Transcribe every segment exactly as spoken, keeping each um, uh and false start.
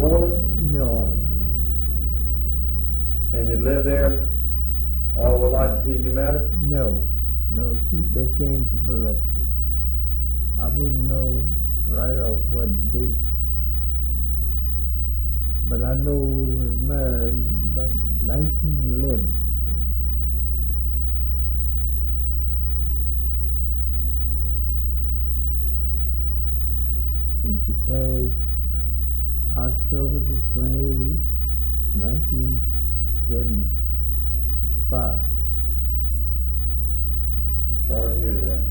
Orleans? New Orleans. And had lived there all her life until you met her? No, no, she they came to Biloxi. I wouldn't know right off what date, but I know we was married by nineteen eleven. And she passed October the twenty-eighth, nineteen seventy-five. I'm sorry to hear that.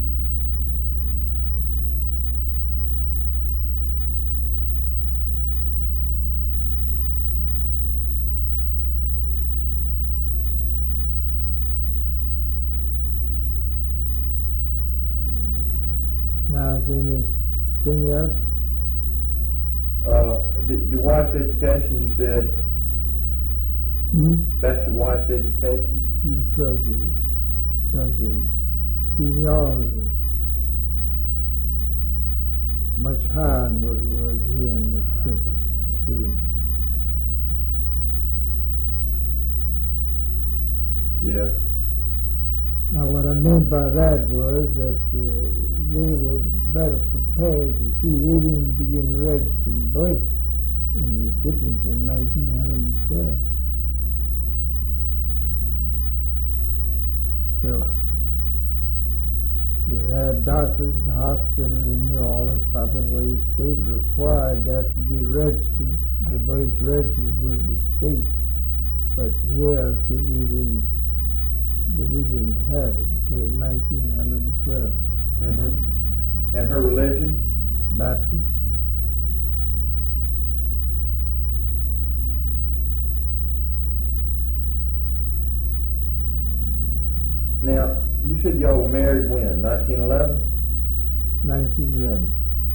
Now, is there anything else? Uh, did your wife's education, you said, Hmm? that's your wife's education? She's troubled. Troubled. She knows it much higher than what it was here in Mississippi school. Yeah. Now, what I meant by that was that uh, they were better prepared. You see, they didn't begin registering boys in Mississippi until nineteen twelve. So, you had doctors and hospitals in New Orleans, probably where your state required that to be registered, the boys registered with the state. But here, see, we didn't, we didn't have it till nineteen twelve. Mm-hmm. And her religion? Baptist. Now, you said y'all were married when? nineteen eleven? nineteen eleven.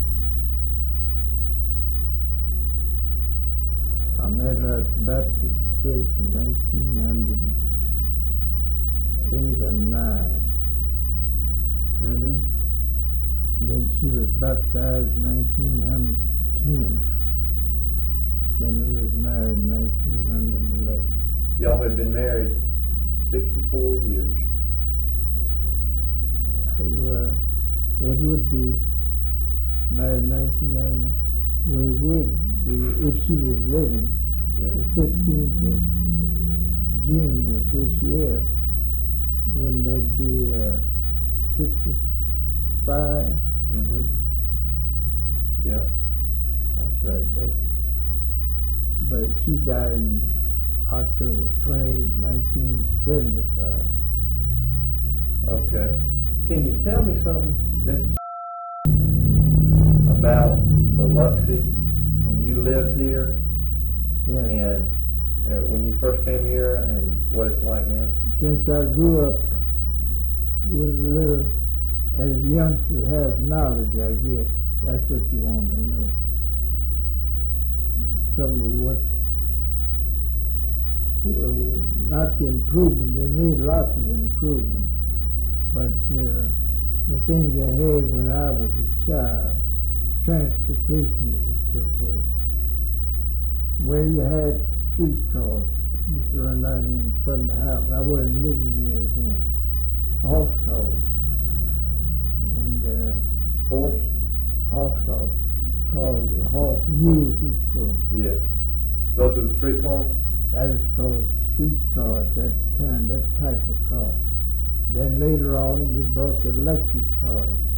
I met her at the Baptist Church in nineteen hundred eight or nine. Mm-hmm. Then she was baptized in nineteen hundred ten. Then we was married in nineteen eleven. Y'all had been married sixty-four years. Well, it would be married in nineteen eleven. We would be, if she was living, Yeah. the fifteenth of June of this year. Wouldn't that be uh, sixty-five? Mm-hmm. Yeah. That's right. That's, but she died in October twentieth, nineteen seventy-five. Okay. Can you tell me something, Mister about Biloxi when you lived here Yeah. and uh, when you first came here and what it's like now? Since I grew up with a little, as youngsters have knowledge, I guess. That's what you want to know. Some of what, well, not the improvement, they made lots of improvement, but uh, the things they had when I was a child, transportation and so forth, where you had streetcars, used to run out in front of the house. I wasn't living near then. Horse cars. And uh, Horse? horse cars. Called the horse mules, we call them. Yes. Those are the street cars? That is called streetcar at that time, that type of car. Then later on, we brought the electric car in.